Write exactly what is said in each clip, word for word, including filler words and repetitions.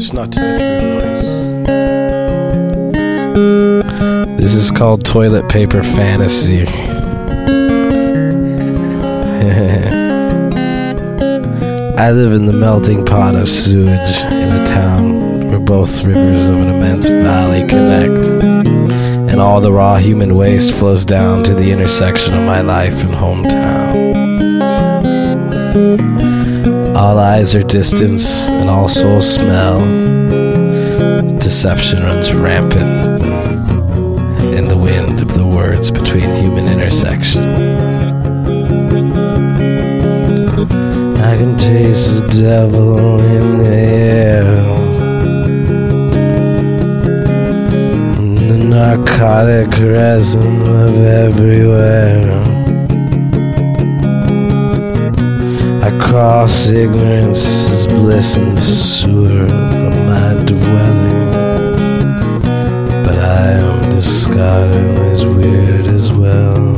Just not too much room noise. This is called Toilet Paper Fantasy. I live in the melting pot of sewage in a town where both rivers of an immense valley connect, and all the raw human waste flows down to the intersection of my life and hometown. All eyes are distance and all souls smell. Deception runs rampant in the wind of the words between human intersection. I can taste the devil in the air, the narcotic resin of everywhere. I cross ignorance as bliss in the sewer of my dwelling, but I am discarded as weird as well.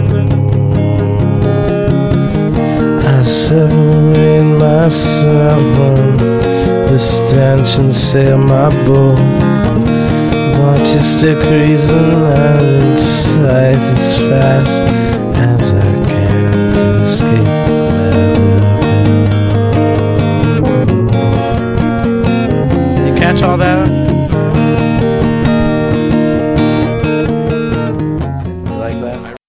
I separate myself from the stench and sail my boat. Want you stick reason line in sight as fast as I can to escape